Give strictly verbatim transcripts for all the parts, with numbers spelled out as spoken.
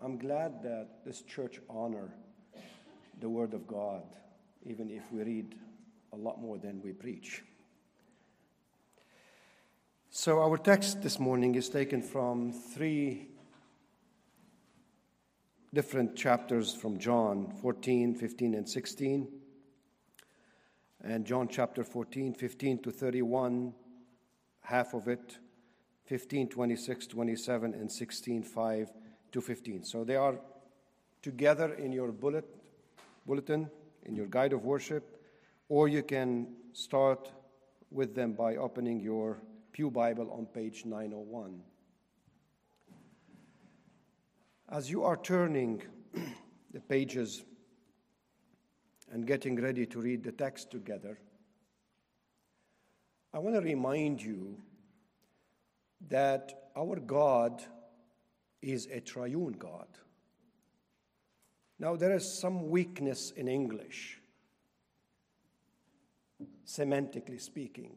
I'm glad that this church honor the Word of God, even if we read a lot more than we preach. So our text this morning is taken from three different chapters from John, fourteen, fifteen, and sixteen. And John chapter fourteen, fifteen to thirty-one, half of it, fifteen, twenty-six, twenty-seven, and sixteen, five to fifteen. So they are together in your bullet, bulletin, in your guide of worship, or you can start with them by opening your Pew Bible on page nine oh one. As you are turning the pages and getting ready to read the text together, I want to remind you that our God is a triune God. Now, there is some weakness in English, semantically speaking,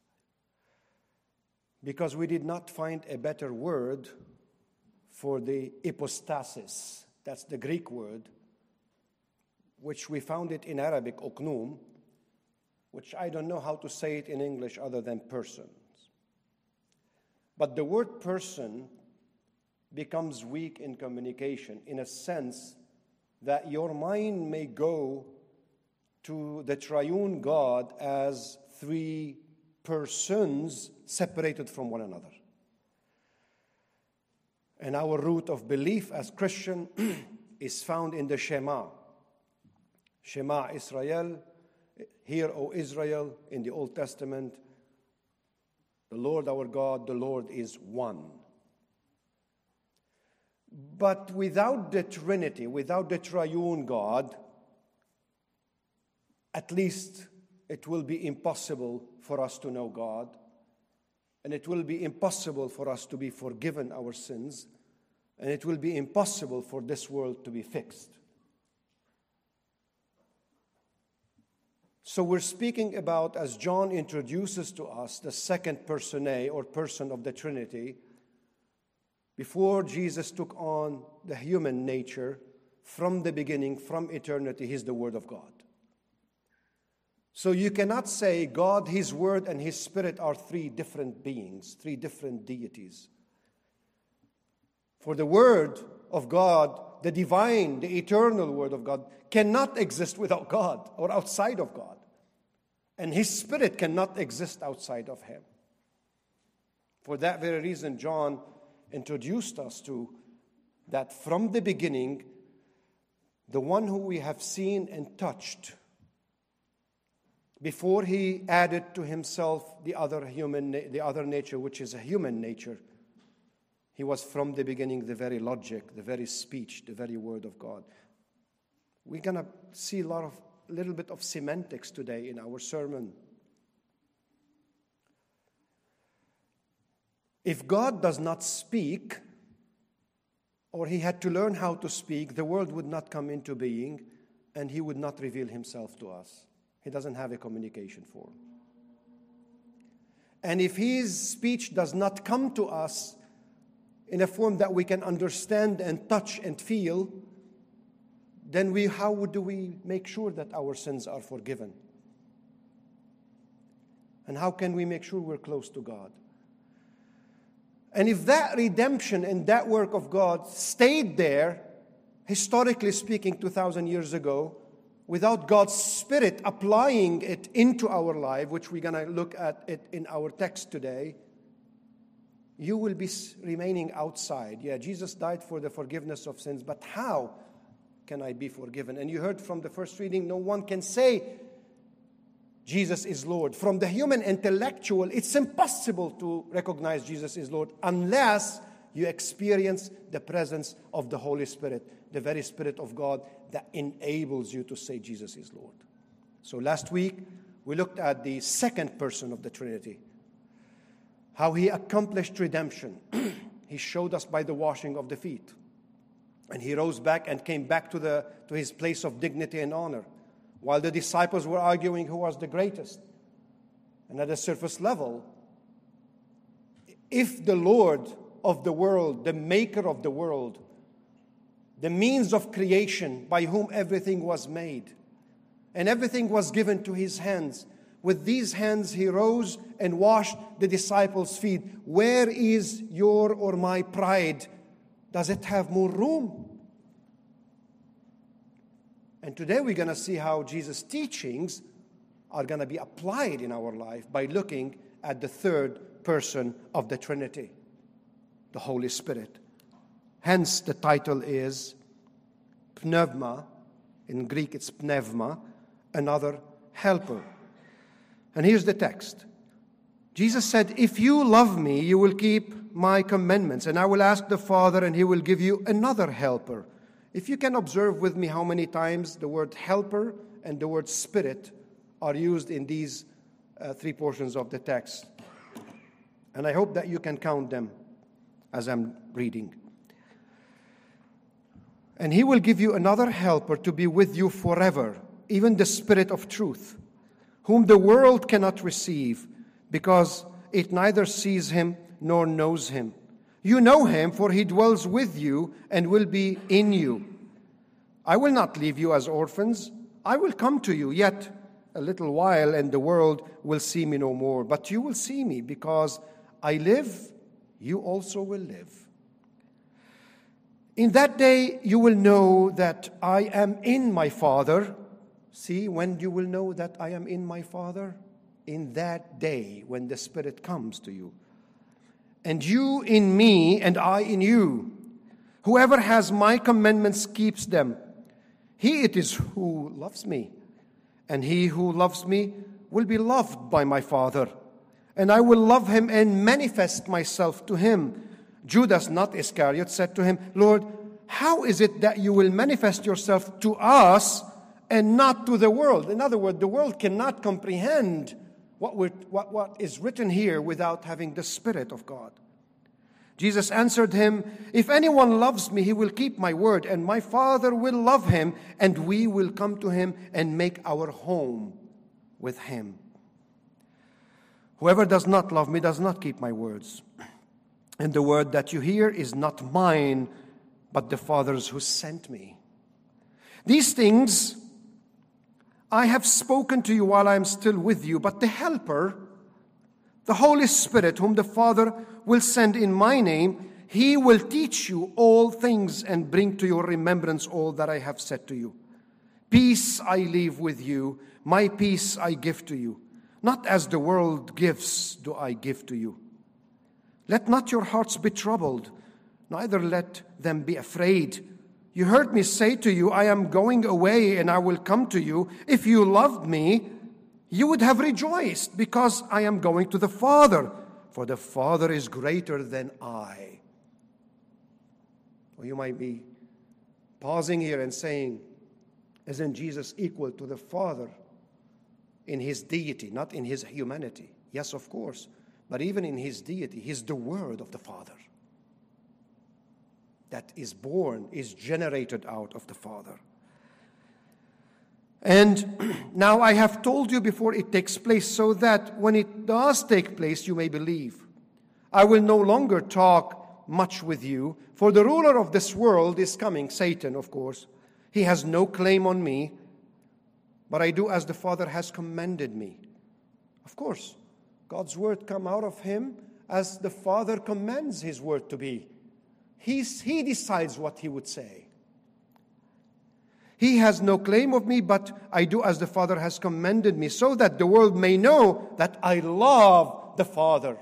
because we did not find a better word for the hypostasis. That's the Greek word, which we found it in Arabic, oknum, which I don't know how to say it in English other than persons. But the word person becomes weak in communication in a sense that your mind may go to the triune God as three persons separated from one another. And our root of belief as Christian is found in the Shema. Shema Israel, hear, O Israel, in the Old Testament, the Lord our God, the Lord is one. But without the Trinity, without the triune God, at least it will be impossible for us to know God, and it will be impossible for us to be forgiven our sins, and it will be impossible for this world to be fixed. So we're speaking about, as John introduces to us, the second personae, or person of the Trinity. Before Jesus took on the human nature, from the beginning, from eternity, He's the Word of God. So you cannot say God, His Word, and His Spirit are three different beings, three different deities. For the Word of God, the divine, the eternal Word of God, cannot exist without God or outside of God. And His Spirit cannot exist outside of Him. For that very reason, John introduced us to that from the beginning, the one who we have seen and touched, before He added to Himself the other human, the other nature, which is a human nature, He was from the beginning the very logic, the very speech, the very Word of God. We're going to see a lot of, a little bit of semantics today in our sermon. If God does not speak, or He had to learn how to speak, the world would not come into being, and He would not reveal Himself to us. He doesn't have a communication form. And if His speech does not come to us in a form that we can understand and touch and feel, then we, how do we make sure that our sins are forgiven? And how can we make sure we're close to God? And if that redemption and that work of God stayed there, historically speaking, two thousand years ago, without God's Spirit applying it into our life, which we're going to look at it in our text today, you will be remaining outside. Yeah, Jesus died for the forgiveness of sins, but how can I be forgiven? And you heard from the first reading, no one can say Jesus is Lord. From the human intellectual, it's impossible to recognize Jesus is Lord unless you experience the presence of the Holy Spirit, the very Spirit of God that enables you to say Jesus is Lord. So last week, we looked at the second person of the Trinity, how He accomplished redemption. He showed us by the washing of the feet. And He rose back and came back to, the, to His place of dignity and honor, while the disciples were arguing who was the greatest. And at a surface level, if the Lord of the world, the maker of the world, the means of creation by whom everything was made. And everything was given to his hands. With these hands he rose and washed the disciples' feet. Where is your or my pride? Does it have more room? And today we're going to see how Jesus' teachings are going to be applied in our life by looking at the third person of the Trinity, the Holy Spirit. Hence the title is Pneuma. In Greek it's Pneuma, another helper. And here's the text. Jesus said, if you love me, you will keep my commandments, and I will ask the Father, and he will give you another helper. If you can observe with me how many times the word helper and the word spirit are used in these uh, three portions of the text. And I hope that you can count them as I'm reading. And he will give you another helper to be with you forever, even the Spirit of truth, whom the world cannot receive, because it neither sees him nor knows him. You know him, for he dwells with you and will be in you. I will not leave you as orphans. I will come to you, yet a little while, and the world will see me no more. But you will see me, because I live, you also will live. In that day you will know that I am in my Father. See, when you will know that I am in my Father? In that day when the Spirit comes to you. And you in me, and I in you. Whoever has my commandments keeps them. He it is who loves me. And he who loves me will be loved by my Father. And I will love him and manifest myself to him. Judas, not Iscariot, said to him, Lord, how is it that you will manifest yourself to us and not to the world? In other words, the world cannot comprehend what, we're, what, what is written here without having the Spirit of God. Jesus answered him, if anyone loves me, he will keep my word, and my Father will love him, and we will come to him and make our home with him. Whoever does not love me does not keep my words. And the word that you hear is not mine, but the Father's who sent me. These things I have spoken to you while I am still with you, but the Helper, the Holy Spirit, whom the Father will send in my name, he will teach you all things and bring to your remembrance all that I have said to you. Peace I leave with you, my peace I give to you. Not as the world gives do I give to you. Let not your hearts be troubled, neither let them be afraid. You heard me say to you, I am going away and I will come to you. If you loved me, you would have rejoiced, because I am going to the Father, for the Father is greater than I. Or you might be pausing here and saying, isn't Jesus equal to the Father in his deity, not in his humanity? Yes, of course. But even in his deity, he's the Word of the Father that is born, is generated out of the Father. And now I have told you before it takes place, so that when it does take place, you may believe. I will no longer talk much with you, for the ruler of this world is coming, Satan, of course. He has no claim on me, but I do as the Father has commanded me. Of course, God's word come out of him as the Father commands his word to be. He's, he decides what he would say. He has no claim of me, but I do as the Father has commanded me, so that the world may know that I love the Father.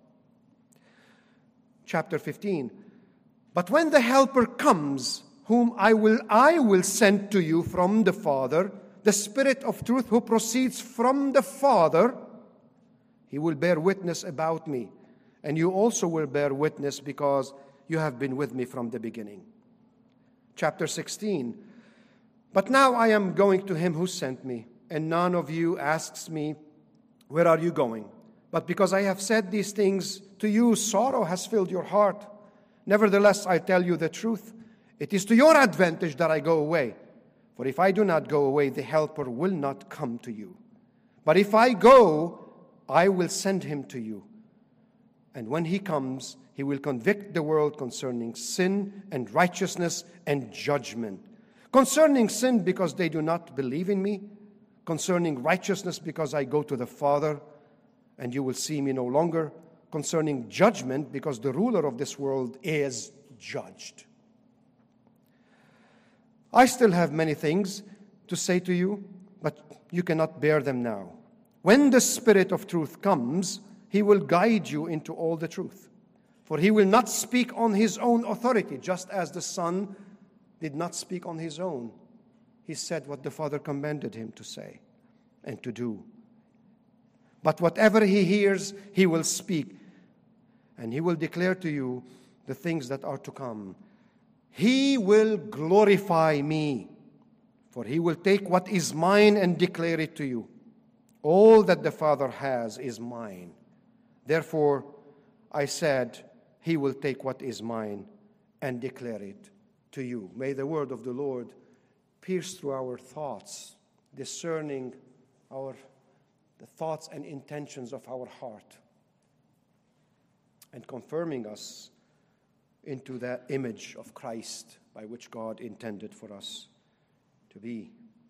Chapter fifteen. But when the Helper comes, whom I will, I will send to you from the Father, the Spirit of truth who proceeds from the Father, he will bear witness about me. And you also will bear witness, because you have been with me from the beginning. Chapter sixteen. But now I am going to him who sent me, and none of you asks me, where are you going? But because I have said these things to you, sorrow has filled your heart. Nevertheless, I tell you the truth. It is to your advantage that I go away. For if I do not go away, the Helper will not come to you. But if I go, I will send him to you. And when he comes, he will convict the world concerning sin and righteousness and judgment. Concerning sin, because they do not believe in me. Concerning righteousness, because I go to the Father, and you will see me no longer. Concerning judgment, because the ruler of this world is judged. I still have many things to say to you, but you cannot bear them now. When the Spirit of truth comes, he will guide you into all the truth. For he will not speak on his own authority, just as the Son did not speak on his own. He said what the Father commanded him to say and to do. But whatever he hears, he will speak, and he will declare to you the things that are to come. He will glorify me, for he will take what is mine and declare it to you. All that the Father has is mine. Therefore, I said, he will take what is mine and declare it to you. May the word of the Lord pierce through our thoughts, discerning our the thoughts and intentions of our heart, and confirming us into that image of Christ by which God intended for us to be.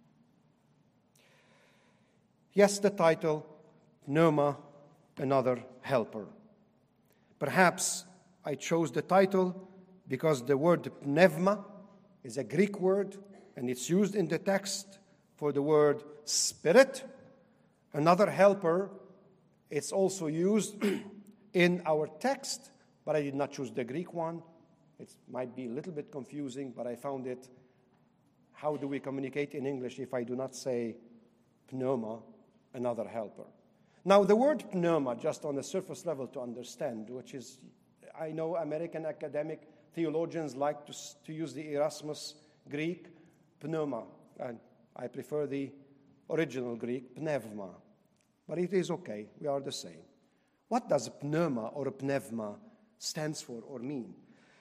Yes, the title, Pneuma, another helper. Perhaps I chose the title because the word pneuma is a Greek word, and it's used in the text for the word spirit. Another helper, it's also used in our text, but I did not choose the Greek one. It might be a little bit confusing, but I found it. How do we communicate in English if I do not say pneuma, another helper? Now, the word pneuma, just on a surface level to understand, which is, I know American academic theologians like to, to use the Erasmus Greek, pneuma, and I prefer the original Greek, pneuma. But it is okay, we are the same. What does pneuma or pneuma stands for or mean?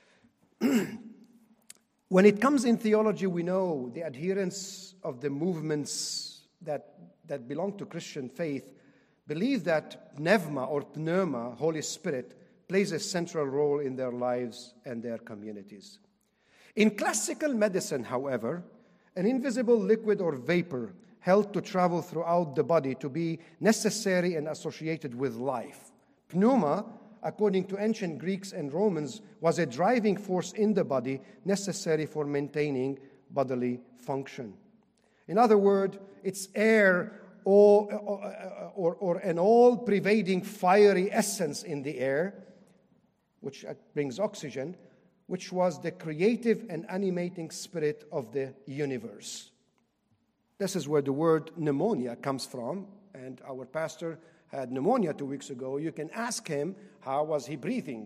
When it comes in theology, we know the adherents of the movements that, that belong to Christian faith believe that pneuma or pneuma, Holy Spirit, plays a central role in their lives and their communities. In classical medicine, however, an invisible liquid or vapor held to travel throughout the body to be necessary and associated with life. Pneuma, according to ancient Greeks and Romans, was a driving force in the body necessary for maintaining bodily function. In other words, it's air or, or, or, or an all-pervading fiery essence in the air, which brings oxygen, which was the creative and animating spirit of the universe. This is where the word pneumonia comes from, and our pastor had pneumonia two weeks ago. You can ask him, how was he breathing?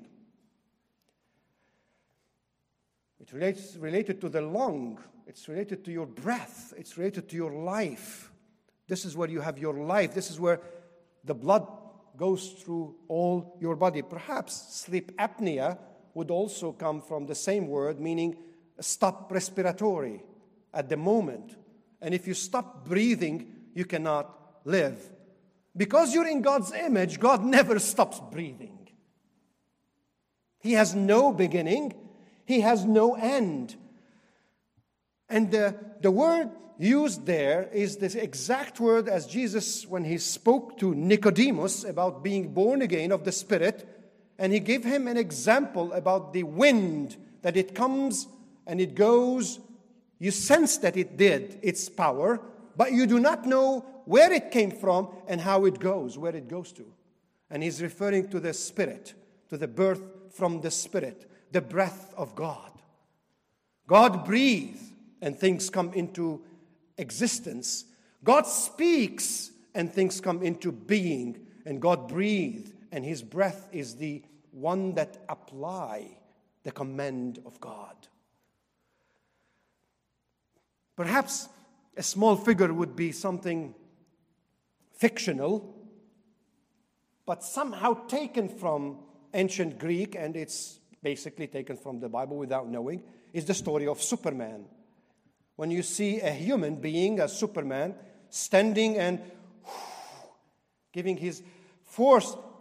It relates related to the lung. It's related to your breath. It's related to your life. This is where you have your life. This is where the blood goes through all your body. Perhaps sleep apnea would also come from the same word, meaning stop respiratory at the moment. And if you stop breathing, you cannot live. Because you're in God's image, God never stops breathing. He has no beginning. He has no end. And the, the word used there is the exact word as Jesus, when he spoke to Nicodemus about being born again of the Spirit, and he gave him an example about the wind, that it comes and it goes. You sense that it did its power, but you do not know where it came from and how it goes, where it goes to. And he's referring to the Spirit, to the birth from the Spirit, the breath of God. God breathes and things come into existence. God speaks and things come into being. And God breathes, and his breath is the one that applies the command of God. Perhaps a small figure would be something fictional, but somehow taken from ancient Greek, and it's basically taken from the Bible without knowing, is the story of Superman. When you see a human being, a Superman, standing and giving his force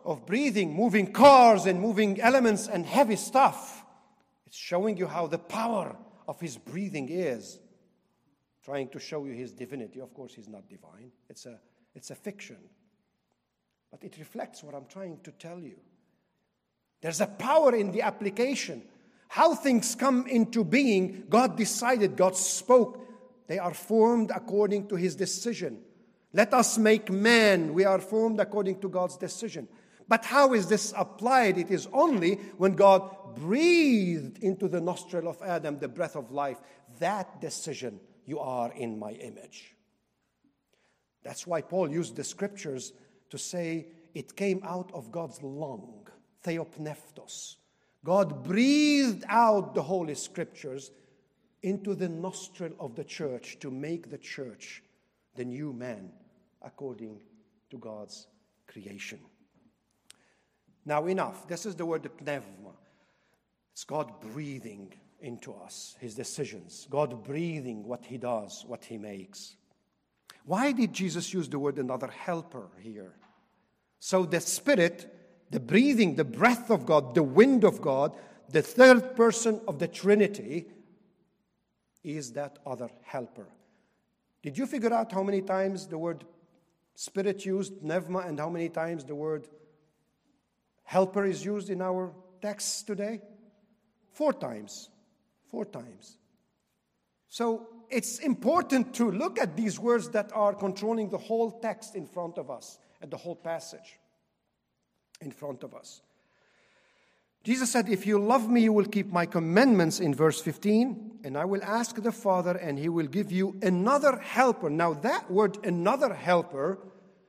of breathing, moving cars and moving elements and heavy stuff. It's showing you how the power of his breathing is. Trying to show you his divinity. Of course, he's not divine. It's a, it's a fiction. But it reflects what I'm trying to tell you. There's a power in the application. How things come into being, God decided, God spoke. They are formed according to his decision. Let us make man. We are formed according to God's decision. But how is this applied? It is only when God breathed into the nostril of Adam the breath of life. That decision, you are in my image. That's why Paul used the scriptures to say it came out of God's lung, theopneustos. God breathed out the Holy Scriptures into the nostril of the church to make the church the new man according to God's creation. Now enough. This is the word pneuma. It's God breathing into us, his decisions. God breathing what he does, what he makes. Why did Jesus use the word another helper here? So the Spirit, the breathing, the breath of God, the wind of God, the third person of the Trinity is that other helper. Did you figure out how many times the word Spirit used, pneuma, and how many times the word helper is used in our texts today? Four times. Four times. So it's important to look at these words that are controlling the whole text in front of us and the whole passage in front of us. Jesus said, if you love me, you will keep my commandments in verse fifteen, and I will ask the Father, and he will give you another helper. Now that word, another helper,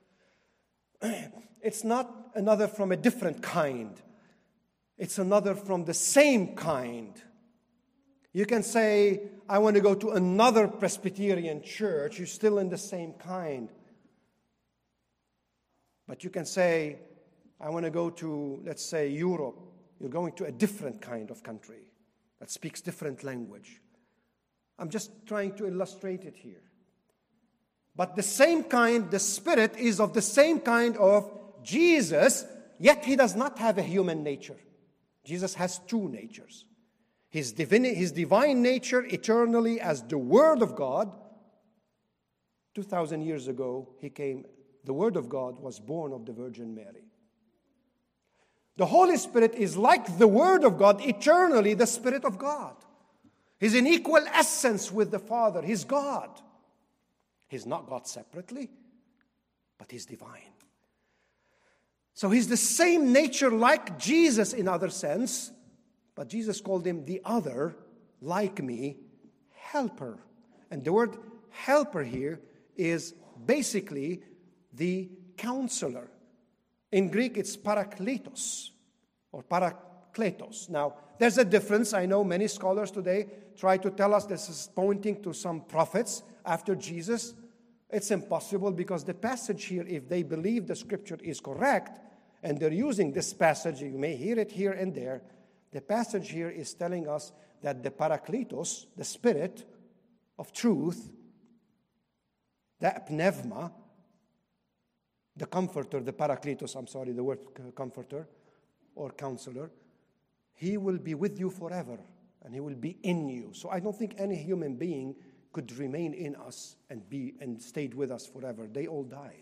it's not another from a different kind. It's another from the same kind. You can say, I want to go to another Presbyterian church. You're still in the same kind. But you can say, I want to go to, let's say, Europe. You're going to a different kind of country that speaks different language. I'm just trying to illustrate it here. But the same kind, the Spirit is of the same kind of Jesus, yet he does not have a human nature. Jesus has two natures. His divine, his divine nature eternally as the Word of God. two thousand years ago, he came, the Word of God was born of the Virgin Mary. The Holy Spirit is like the Word of God, eternally the Spirit of God. He's in equal essence with the Father. He's God. He's not God separately, but he's divine. So he's the same nature like Jesus in other sense, but Jesus called him the other, like me, helper. And the word helper here is basically the counselor. In Greek, it's parakletos or parakletos. Now, there's a difference. I know many scholars today try to tell us this is pointing to some prophets after Jesus. It's impossible because the passage here, if they believe the scripture is correct, and they're using this passage, you may hear it here and there, the passage here is telling us that the parakletos, the Spirit of truth, the pneuma, the comforter, the parakletos, I'm sorry, the word comforter or counselor, he will be with you forever and he will be in you. So I don't think any human being could remain in us and be and stayed with us forever. They all died.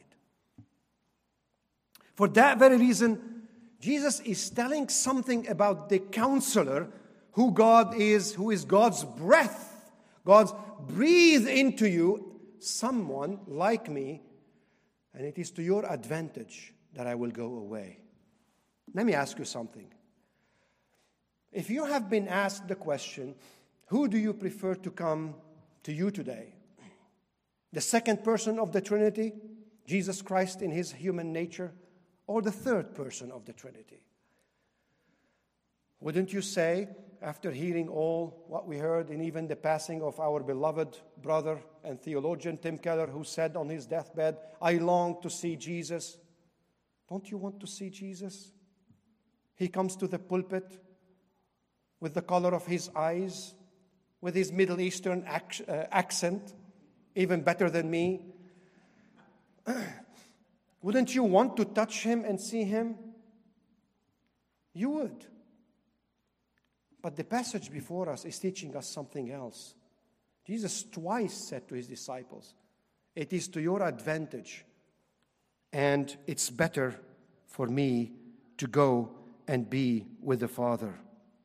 For that very reason, Jesus is telling something about the counselor who God is, who is God's breath. God's breathe into you someone like me, and it is to your advantage that I will go away. Let me ask you something. If you have been asked the question, who do you prefer to come to you today? The second person of the Trinity, Jesus Christ in his human nature, or the third person of the Trinity? Wouldn't you say, after hearing all what we heard, and even the passing of our beloved brother and theologian Tim Keller, who said on his deathbed, I long to see Jesus. Don't you want to see Jesus? He comes to the pulpit with the color of his eyes, with his Middle Eastern ac- uh, accent, even better than me. Wouldn't you want to touch him and see him? You would. But the passage before us is teaching us something else. Jesus twice said to his disciples, it is to your advantage, and it's better for me to go and be with the Father.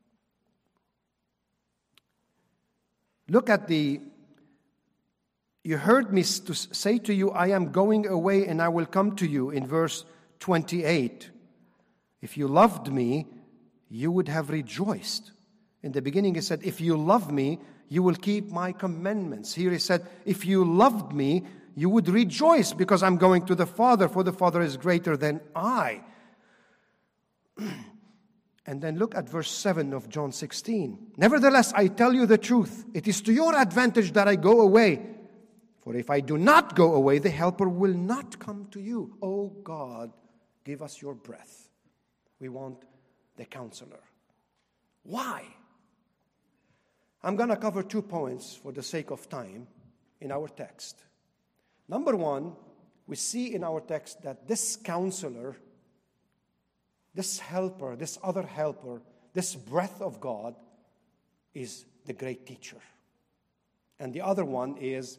Look at the, you heard me to say to you, I am going away and I will come to you, in verse twenty-eight. If you loved me, you would have rejoiced. In the beginning he said, if you love me, you will keep my commandments. Here he said, if you loved me, you would rejoice because I'm going to the Father, for the Father is greater than I. And then look at verse seven of John sixteen. Nevertheless, I tell you the truth. It is to your advantage that I go away. For if I do not go away, the Helper will not come to you. Oh God, give us your breath. We want the Counselor. Why? I'm going to cover two points for the sake of time in our text. Number one, we see in our text that this Counselor, this helper, this other helper, this breath of God is the great teacher. And the other one is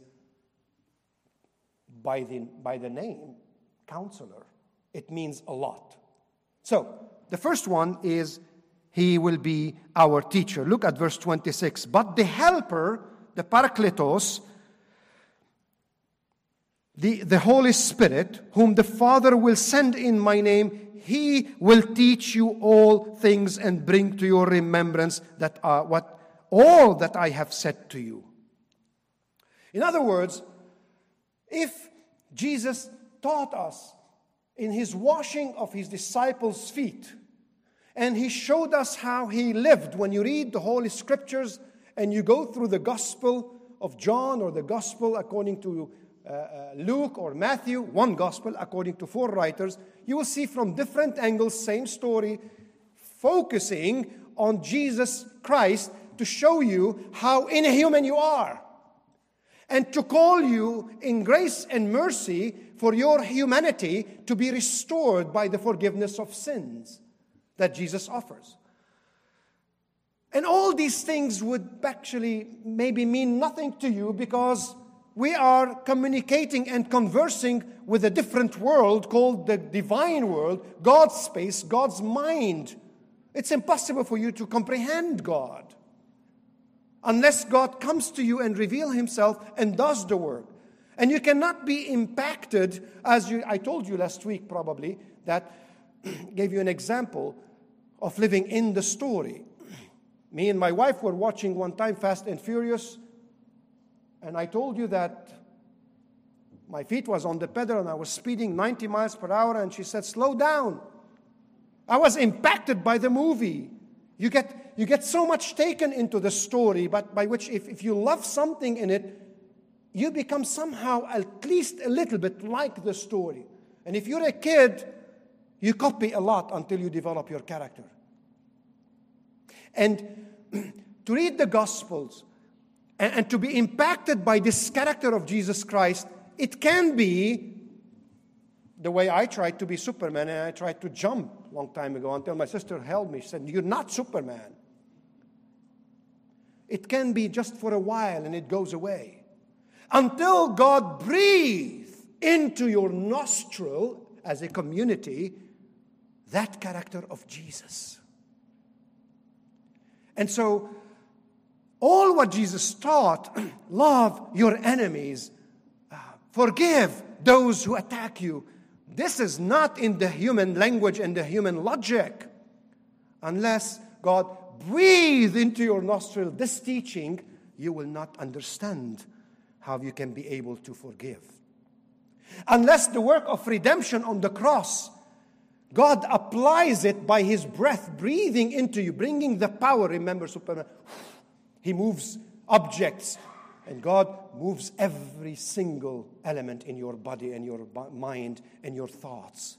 by the, by the name, Counselor. It means a lot. So, the first one is he will be our teacher. Look at verse twenty-six. But the helper, the Parakletos, the, the Holy Spirit, whom the Father will send in my name, he will teach you all things and bring to your remembrance that uh, what all that I have said to you. In other words, if Jesus taught us in his washing of his disciples' feet, and he showed us how he lived, when you read the Holy Scriptures and you go through the Gospel of John or the Gospel according to uh, uh, Luke or Matthew, one Gospel according to four writers, you will see from different angles, same story, focusing on Jesus Christ to show you how inhuman you are. And to call you in grace and mercy for your humanity to be restored by the forgiveness of sins that Jesus offers. And all these things would actually maybe mean nothing to you because we are communicating and conversing with a different world called the divine world, God's space, God's mind. It's impossible for you to comprehend God unless God comes to you and reveals himself and does the work. And you cannot be impacted, as you, I told you last week probably, that gave you an example of living in the story. Me and my wife were watching one time Fast and Furious, and I told you that my feet was on the pedal and I was speeding ninety miles per hour, and she said, slow down. I was impacted by the movie. You get, you get so much taken into the story, but by which if, if you love something in it, you become somehow at least a little bit like the story. And if you're a kid, you copy a lot until you develop your character. And to read the Gospels and, and to be impacted by this character of Jesus Christ, it can be the way I tried to be Superman, and I tried to jump a long time ago until my sister held me. She said, you're not Superman. It can be just for a while and it goes away. Until God breathes into your nostril as a community that character of Jesus. And so, all what Jesus taught, love your enemies, uh, forgive those who attack you, this is not in the human language and the human logic. Unless God breathes into your nostril this teaching, you will not understand how you can be able to forgive. Unless the work of redemption on the cross, God applies it by his breath, breathing into you, bringing the power. Remember Superman, he moves objects, and God moves every single element in your body and your mind and your thoughts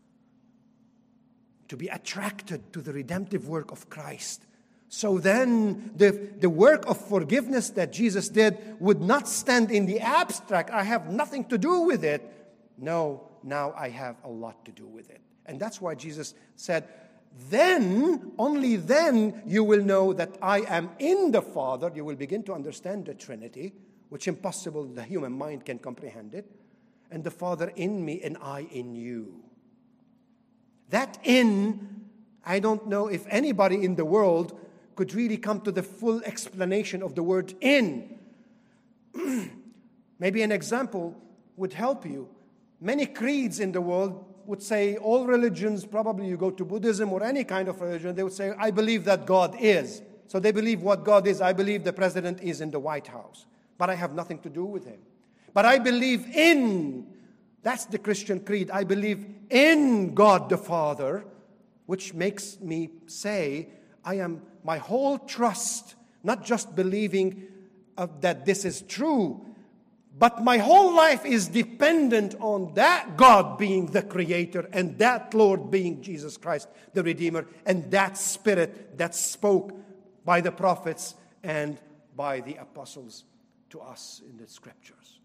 to be attracted to the redemptive work of Christ. So then the, the work of forgiveness that Jesus did would not stand in the abstract. I have nothing to do with it. No, now I have a lot to do with it. And that's why Jesus said, then, only then, you will know that I am in the Father. You will begin to understand the Trinity, which impossible the human mind can comprehend it. And the Father in me and I in you. That in, I don't know if anybody in the world could really come to the full explanation of the word in. Maybe an example would help you. Many creeds in the world would say, all religions, probably you go to Buddhism or any kind of religion, they would say, I believe that God is. So they believe what God is. I believe the president is in the White House. But I have nothing to do with him. But I believe in, that's the Christian creed, I believe in God the Father, which makes me say, I am, my whole trust, not just believing uh, that this is true, but my whole life is dependent on that God being the Creator and that Lord being Jesus Christ, the Redeemer, and that Spirit that spoke by the prophets and by the apostles to us in the Scriptures.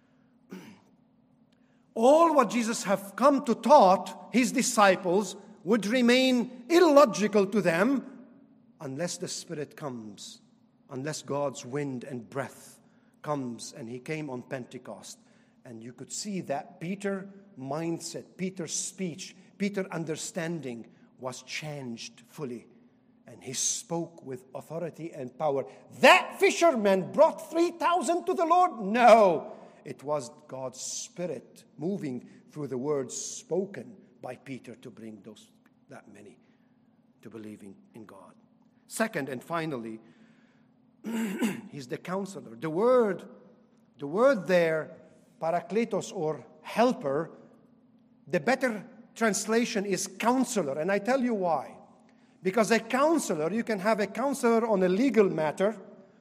All what Jesus have come to taught his disciples would remain illogical to them unless the Spirit comes, unless God's wind and breath comes, and he came on Pentecost. And you could see that Peter's mindset, Peter's speech, Peter's understanding was changed fully. And he spoke with authority and power. That fisherman brought three thousand to the Lord? No. It was God's Spirit moving through the words spoken by Peter to bring those that many to believing in God. Second and finally, he's the counselor. The word, the word there, parakletos or helper, the better translation is counselor. And I tell you why. Because a counselor, you can have a counselor on a legal matter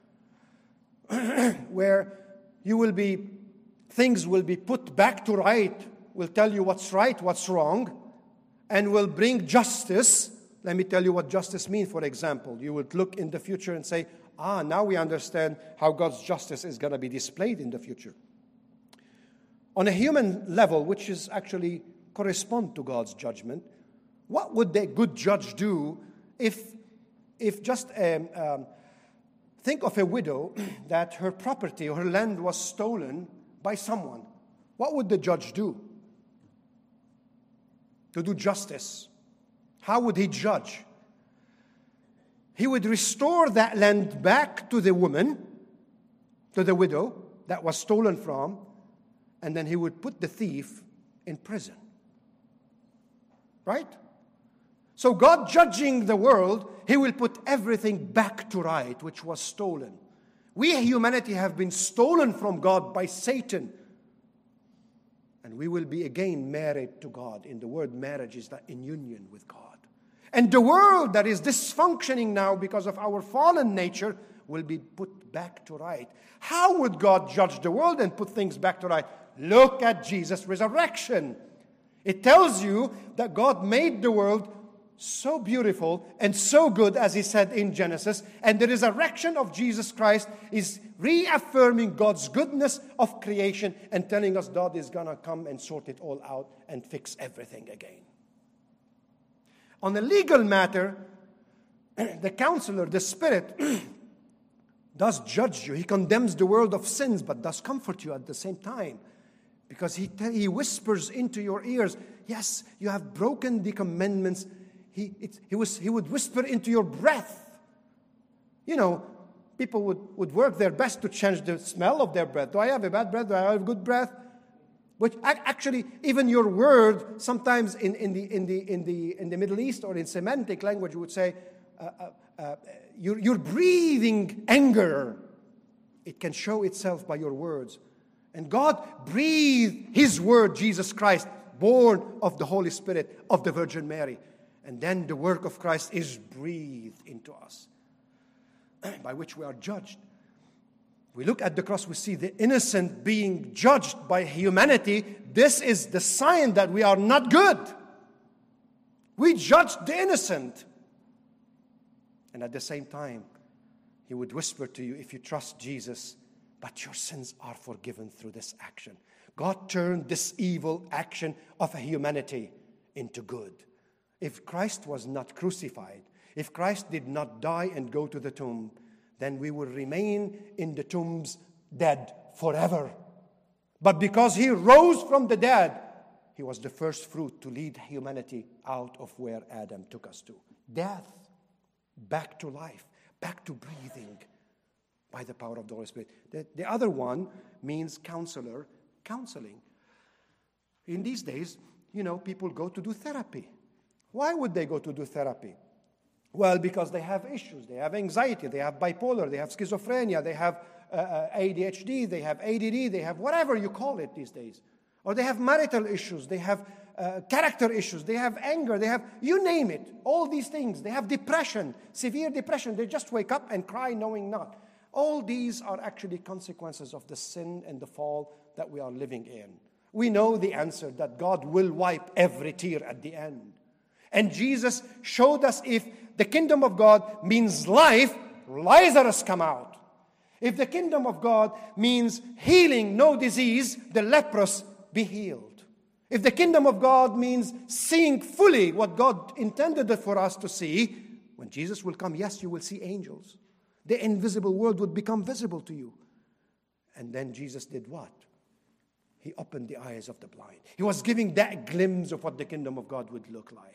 where you will be, things will be put back to right, will tell you what's right, what's wrong, and will bring justice. Let me tell you what justice means, for example. You would look in the future and say, ah, now we understand how God's justice is going to be displayed in the future. On a human level, which is actually correspond to God's judgment, what would a good judge do if, if just um, um, think of a widow that her property or her land was stolen by someone? What would the judge do? To do justice. How would he judge? He would restore that land back to the woman, to the widow that was stolen from, and then he would put the thief in prison. Right? So God judging the world, he will put everything back to right, which was stolen. We, humanity, have been stolen from God by Satan. And we will be again married to God. In the word marriage is that in union with God. And the world that is dysfunctioning now because of our fallen nature will be put back to right. How would God judge the world and put things back to right? Look at Jesus' resurrection. It tells you that God made the world so beautiful and so good, as he said in Genesis, and the resurrection of Jesus Christ is reaffirming God's goodness of creation and telling us God is going to come and sort it all out and fix everything again. On a legal matter, the counselor, the Spirit, does judge you. He condemns the world of sins, but does comfort you at the same time. Because he, he whispers into your ears, yes, you have broken the commandments. He, it, he, was, he would whisper into your breath. You know, people would, would work their best to change the smell of their breath. Do I have a bad breath? Do I have a good breath? But actually, even your word, sometimes in, in, the, in, the, in, the, in the Middle East or in Semitic language, you would say, uh, uh, uh, you're, you're breathing anger. It can show itself by your words. And God breathed his word, Jesus Christ, born of the Holy Spirit, of the Virgin Mary. And then the work of Christ is breathed into us, by which we are judged. We look at the cross, we see the innocent being judged by humanity. This is the sign that we are not good. We judge the innocent. And at the same time, he would whisper to you, if you trust Jesus, but your sins are forgiven through this action. God turned this evil action of humanity into good. if Christ was not crucified, if Christ did not die and go to the tomb, then we will remain in the tombs dead forever. But because he rose from the dead, he was the first fruit to lead humanity out of where Adam took us to. Death, back to life, back to breathing by the power of the Holy Spirit. The, the other one means counselor, counseling. In these days, you know, people go to do therapy. Why would they go to do therapy? Well, because they have issues. They have anxiety. They have bipolar. They have schizophrenia. They have uh, A D H D. They have A D D. They have whatever you call it these days. Or they have marital issues. They have uh, character issues. They have anger. They have, you name it, all these things. They have depression, severe depression. They just wake up and cry knowing not. All these are actually consequences of the sin and the fall that we are living in. We know the answer, that God will wipe every tear at the end. And Jesus showed us if the kingdom of God means life, Lazarus come out. If the kingdom of God means healing, no disease, the leprous be healed. If the kingdom of God means seeing fully what God intended for us to see, when Jesus will come, yes, you will see angels. The invisible world would become visible to you. And then Jesus did what? He opened the eyes of the blind. He was giving that glimpse of what the kingdom of God would look like.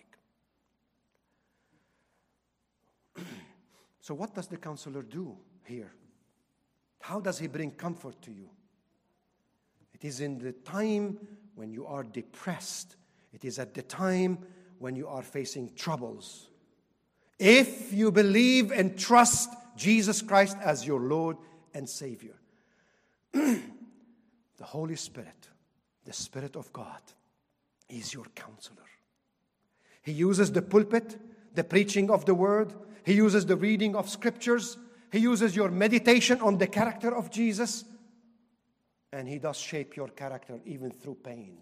So what does the counselor do here? How does he bring comfort to you? It is in the time when you are depressed. It is at the time when you are facing troubles. If you believe and trust Jesus Christ as your Lord and Savior, the Holy Spirit, the Spirit of God, is your counselor. He uses the pulpit, the preaching of the Word. He uses the reading of Scriptures. He uses your meditation on the character of Jesus. And He does shape your character even through pain.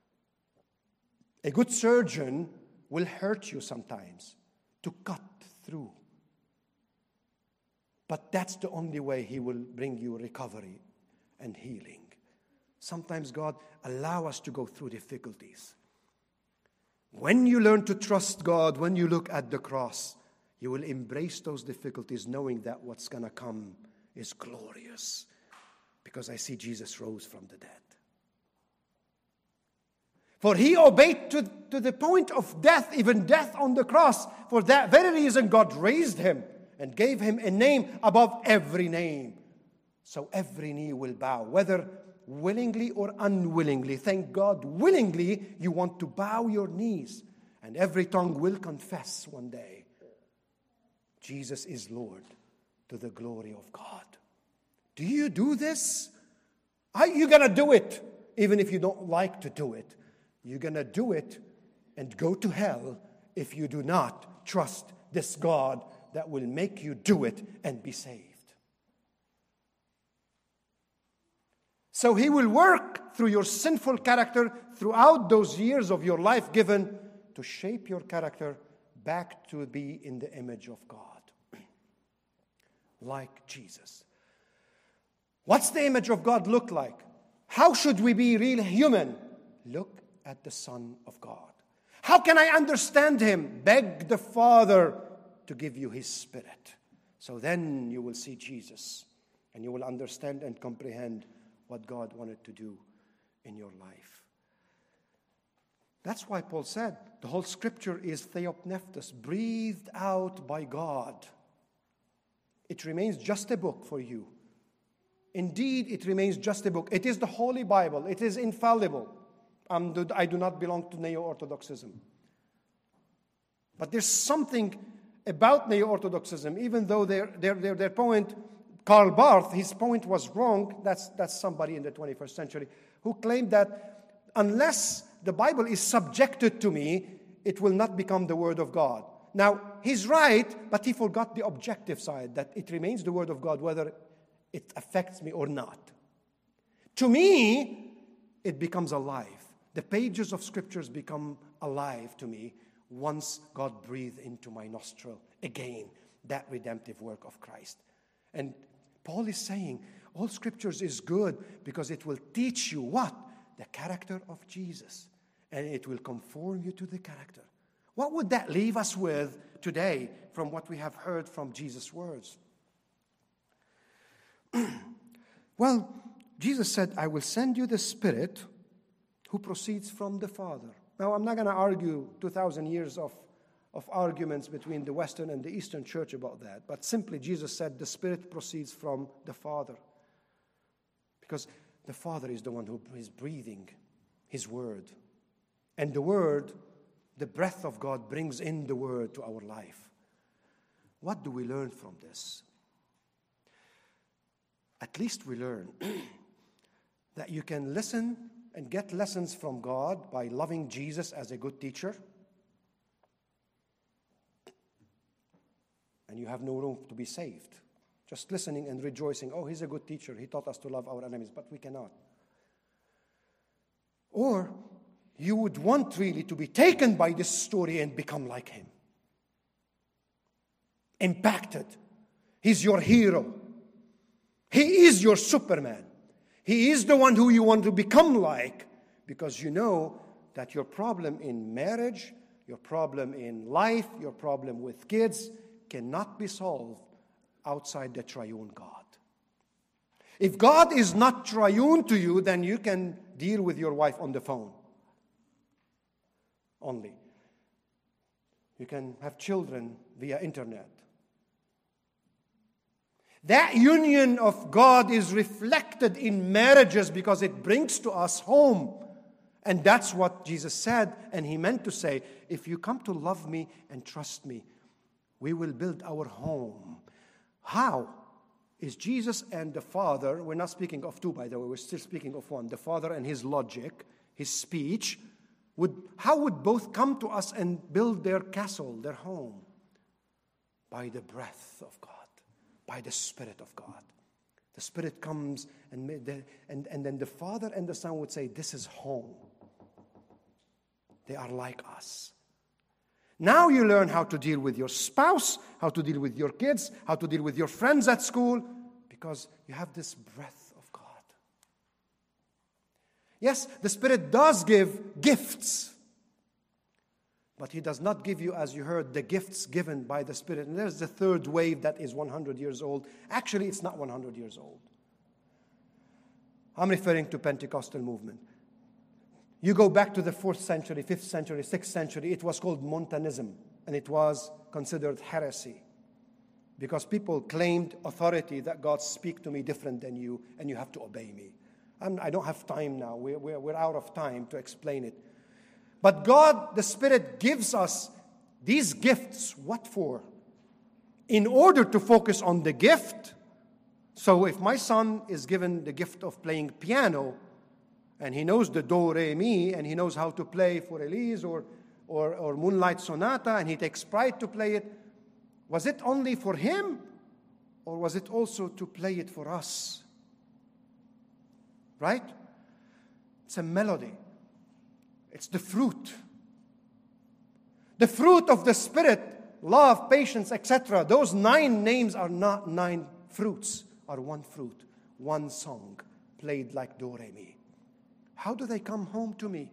A good surgeon will hurt you sometimes to cut through. But that's the only way He will bring you recovery and healing. Sometimes God allows us to go through difficulties. When you learn to trust God, when you look at the cross, you will embrace those difficulties knowing that what's going to come is glorious. Because I see Jesus rose from the dead. For He obeyed to, to the point of death, even death on the cross. For that very reason, God raised Him and gave Him a name above every name. So every knee will bow, whether willingly or unwillingly. Thank God, willingly you want to bow your knees. And every tongue will confess one day, Jesus is Lord, to the glory of God. Do you do this? Are you going to do it? Even if you don't like to do it. You're going to do it and go to hell if you do not trust this God that will make you do it and be saved. So He will work through your sinful character throughout those years of your life given to shape your character back to be in the image of God. Like Jesus. What's the image of God look like? How should we be real human? Look at the Son of God. How can I understand Him? Beg the Father to give you His Spirit. So then you will see Jesus and you will understand and comprehend what God wanted to do in your life. That's why Paul said the whole Scripture is theopneustos, breathed out by God. It remains just a book for you. Indeed, it remains just a book. It is the Holy Bible. It is infallible. Um, I do not belong to Neo-Orthodoxism. But there's something about Neo-Orthodoxism, even though their, their, their, their point, Karl Barth, his point was wrong. That's, that's somebody in the twenty-first century who claimed that unless the Bible is subjected to me, it will not become the Word of God. Now, he's right, but he forgot the objective side, that it remains the Word of God whether it affects me or not. To me, it becomes alive. The pages of Scriptures become alive to me once God breathed into my nostril again that redemptive work of Christ. And Paul is saying all Scriptures is good because it will teach you what? The character of Jesus. And it will conform you to the character. What would that leave us with today from what we have heard from Jesus' words? Well, Jesus said, I will send you the Spirit who proceeds from the Father. Now, I'm not going to argue two thousand years of, of arguments between the Western and the Eastern Church about that. But simply, Jesus said the Spirit proceeds from the Father. Because the Father is the one who is breathing His Word. And the Word, the breath of God, brings in the Word to our life. What do we learn from this? At least we learn that you can listen and get lessons from God by loving Jesus as a good teacher. And you have no room to be saved. Just listening and rejoicing, oh, He's a good teacher. He taught us to love our enemies, but we cannot. Or you would want really to be taken by this story and become like Him. Impacted. He's your hero. He is your Superman. He is the one who you want to become like, because you know that your problem in marriage, your problem in life, your problem with kids cannot be solved outside the triune God. If God is not triune to you, then you can deal with your wife on the phone. Only. You can have children via internet. That union of God is reflected in marriages because it brings to us home. And that's what Jesus said, and He meant to say, if you come to love me and trust me, we will build our home. How? Is Jesus and the Father, we're not speaking of two, by the way, we're still speaking of one, the Father and His logic, His speech, would how would both come to us and build their castle, their home? By the breath of God. By the Spirit of God. The Spirit comes and, the, and, and then the Father and the Son would say, this is home. They are like us. Now you learn how to deal with your spouse, how to deal with your kids, how to deal with your friends at school, because you have this breath of God. Yes, the Spirit does give gifts. But He does not give you, as you heard, the gifts given by the Spirit. And there's the third wave that is one hundred years old. Actually, it's not one hundred years old. I'm referring to Pentecostal movement. You go back to the fourth century, fifth century, sixth century, it was called Montanism. And it was considered heresy. Because people claimed authority that God speaks to me different than you, and you have to obey me. I'm, I don't have time now. We're, we're, we're out of time to explain it. But God, the Spirit, gives us these gifts. What for? In order to focus on the gift. So if my son is given the gift of playing piano, and he knows the do, re, mi, and he knows how to play for Elise or, or, or Moonlight Sonata, and he takes pride to play it, was it only for him? Or was it also to play it for us? Right? It's a melody. It's the fruit. The fruit of the Spirit, love, patience, et cetera. Those nine names are not nine fruits, are one fruit, one song, played like do, re, mi. How do they come home to me?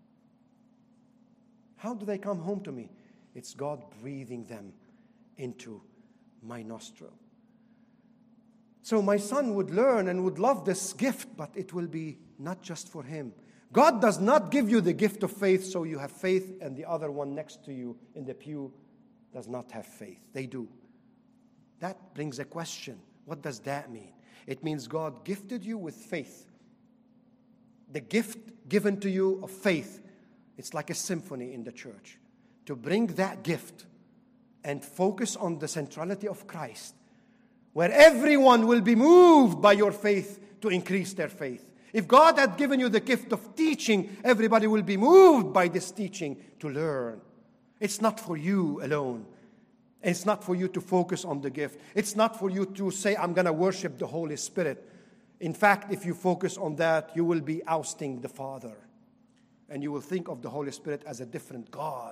How do they come home to me? It's God breathing them into my nostril. So my son would learn and would love this gift, but it will be not just for him. God does not give you the gift of faith so you have faith and the other one next to you in the pew does not have faith. They do. That brings a question. What does that mean? It means God gifted you with faith. The gift given to you of faith, it's like a symphony in the church. To bring that gift and focus on the centrality of Christ, where everyone will be moved by your faith to increase their faith. If God had given you the gift of teaching, everybody will be moved by this teaching to learn. It's not for you alone. It's not for you to focus on the gift. It's not for you to say, I'm going to worship the Holy Spirit. In fact, if you focus on that, you will be ousting the Father. And you will think of the Holy Spirit as a different God.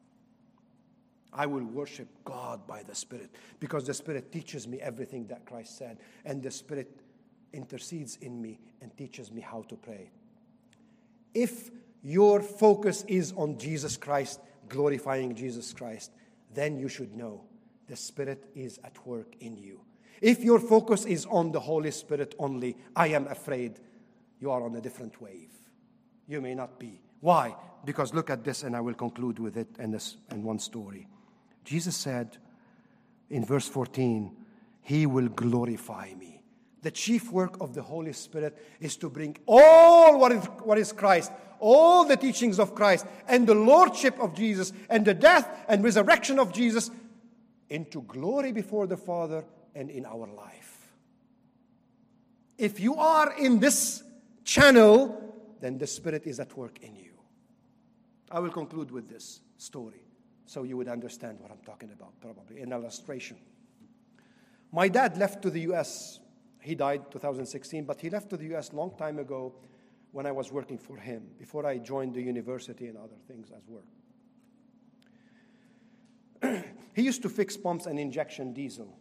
I will worship God by the Spirit because the Spirit teaches me everything that Christ said. And the Spirit intercedes in me and teaches me how to pray. If your focus is on Jesus Christ, glorifying Jesus Christ, then you should know the Spirit is at work in you. If your focus is on the Holy Spirit only, I am afraid you are on a different wave. You may not be. Why? Because look at this, and I will conclude with it and this and one story. Jesus said in verse fourteen, He will glorify me. The chief work of the Holy Spirit is to bring all what is, what is Christ, all the teachings of Christ, and the lordship of Jesus, and the death and resurrection of Jesus into glory before the Father and in our life. If you are in this channel, then the Spirit is at work in you. I will conclude with this story so you would understand what I'm talking about, probably, an illustration. My dad left to the U S He died in two thousand sixteen, but he left to the U S a long time ago when I was working for him, before I joined the university and other things as work. He used to fix pumps and injection diesel.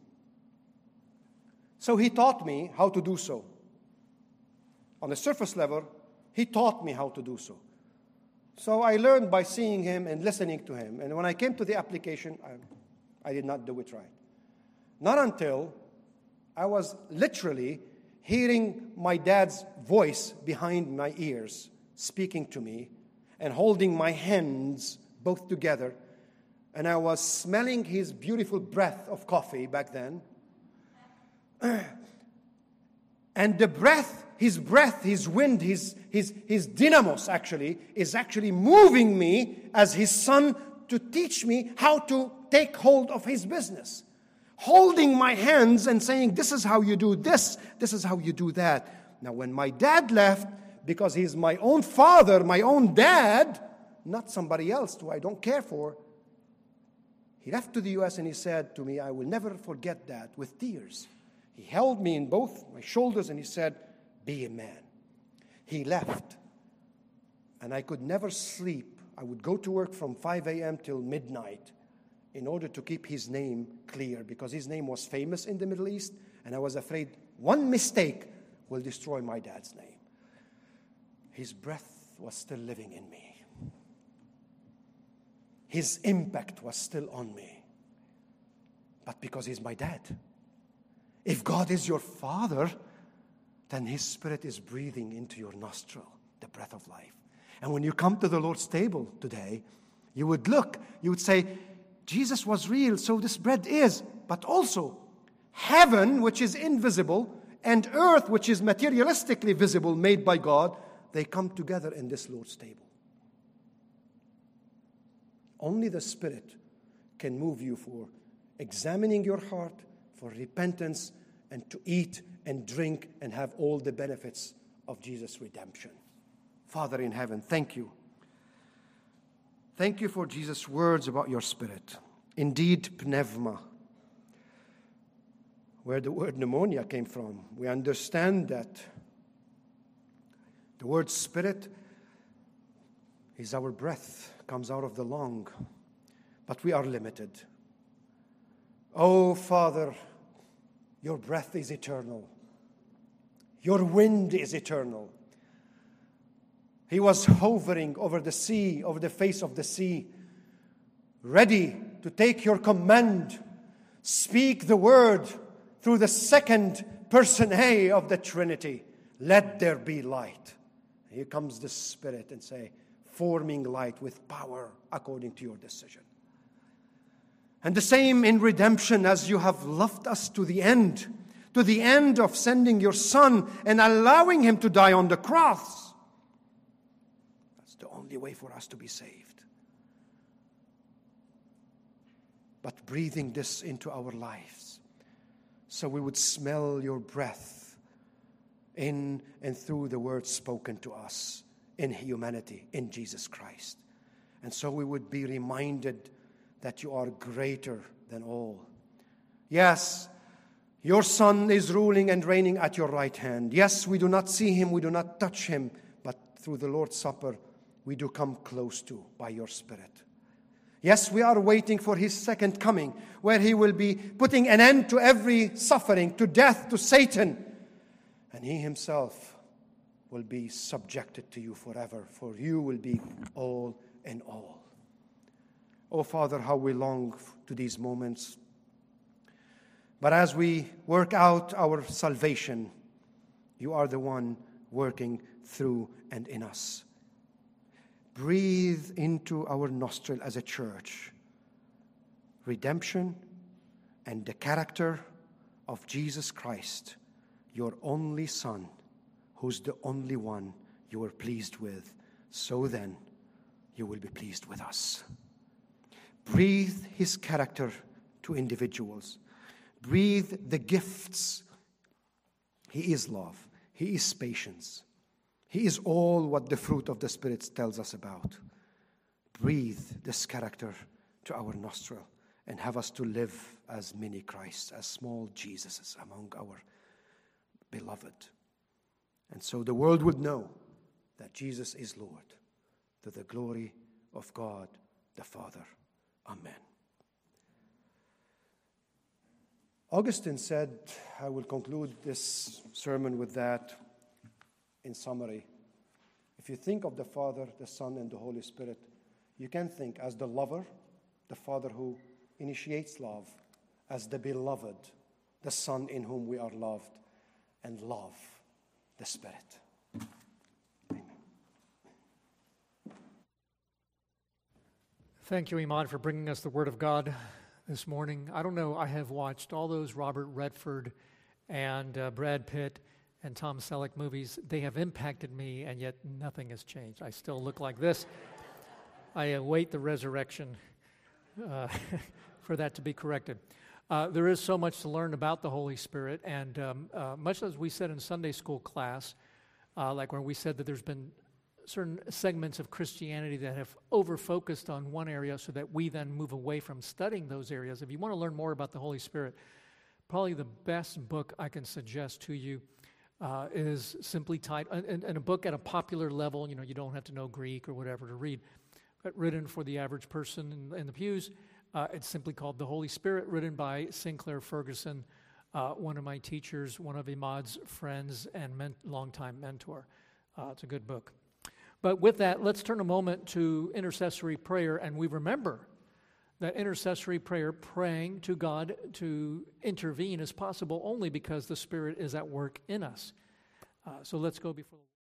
So he taught me how to do so. On the surface level, he taught me how to do so. So I learned by seeing him and listening to him. And when I came to the application, I, I did not do it right. Not until I was literally hearing my dad's voice behind my ears, speaking to me, and holding my hands both together. And I was smelling his beautiful breath of coffee back then. And the breath, his breath, his wind, his, his, his dynamos actually, is actually moving me as his son to teach me how to take hold of his business. Holding my hands and saying, this is how you do this, this is how you do that. Now, when my dad left, because he's my own father, my own dad, not somebody else who I don't care for, he left to the U S and he said to me, I will never forget that, with tears. He held me in both my shoulders and he said, be a man. He left, and I could never sleep. I would go to work from five a.m. till midnight in order to keep his name clear, because his name was famous in the Middle East, and I was afraid one mistake will destroy my dad's name. His breath was still living in me. His impact was still on me. But because he's my dad. If God is your father, then his Spirit is breathing into your nostril, the breath of life. And when you come to the Lord's table today, you would look, you would say, Jesus was real, so this bread is. But also, heaven, which is invisible, and earth, which is materialistically visible, made by God, they come together in this Lord's table. Only the Spirit can move you for examining your heart, for repentance, and to eat and drink and have all the benefits of Jesus' redemption. Father in heaven, thank you. Thank you for Jesus' words about your Spirit. Indeed, pneuma, where the word pneumonia came from. We understand that the word Spirit is our breath, comes out of the lung, but we are limited. Oh, Father, your breath is eternal. Your wind is eternal. He was hovering over the sea, over the face of the sea, ready to take your command, speak the word through the second person A of the Trinity. Let there be light. Here comes the Spirit and say, forming light with power according to your decision. And the same in redemption, as you have loved us to the end, to the end of sending your Son and allowing him to die on the cross. That's the only way for us to be saved. But breathing this into our lives, so we would smell your breath in and through the words spoken to us in humanity, in Jesus Christ. And so we would be reminded that you are greater than all. Yes, your Son is ruling and reigning at your right hand. Yes, we do not see him, we do not touch him, but through the Lord's Supper, we do come close to by your Spirit. Yes, we are waiting for his second coming, where he will be putting an end to every suffering, to death, to Satan. And he himself will be subjected to you forever, for you will be all in all. Oh, Father, how we long to these moments. But as we work out our salvation, you are the one working through and in us. Breathe into our nostril as a church redemption and the character of Jesus Christ, your only Son, who's the only one you are pleased with. So then, you will be pleased with us. Breathe his character to individuals. Breathe the gifts. He is love. He is patience. He is all what the fruit of the Spirit tells us about. Breathe this character to our nostril and have us to live as mini Christs, as small Jesuses among our beloved. And so the world would know that Jesus is Lord, to the glory of God the Father. Amen. Augustine said, I will conclude this sermon with that in summary. If you think of the Father, the Son, and the Holy Spirit, you can think as the lover, the Father who initiates love, as the beloved, the Son in whom we are loved, and love, the Spirit. Amen. Thank you, Imad, for bringing us the Word of God this morning. I don't know, I have watched all those Robert Redford and uh, Brad Pitt and Tom Selleck movies. They have impacted me, and yet nothing has changed. I still look like this. I await the resurrection uh, for that to be corrected. Uh, there is so much to learn about the Holy Spirit, and um, uh, much as we said in Sunday school class, uh, like when we said that there's been certain segments of Christianity that have over-focused on one area so that we then move away from studying those areas. If you want to learn more about the Holy Spirit, probably the best book I can suggest to you uh, is simply titled, and, and a book at a popular level, you know, you don't have to know Greek or whatever to read, but written for the average person in, in the pews. Uh, it's simply called The Holy Spirit, written by Sinclair Ferguson, uh, one of my teachers, one of Imad's friends, and men- longtime mentor. Uh, it's a good book. But with that, let's turn a moment to intercessory prayer, and we remember that intercessory prayer, praying to God to intervene, is possible only because the Spirit is at work in us. Uh, so let's go before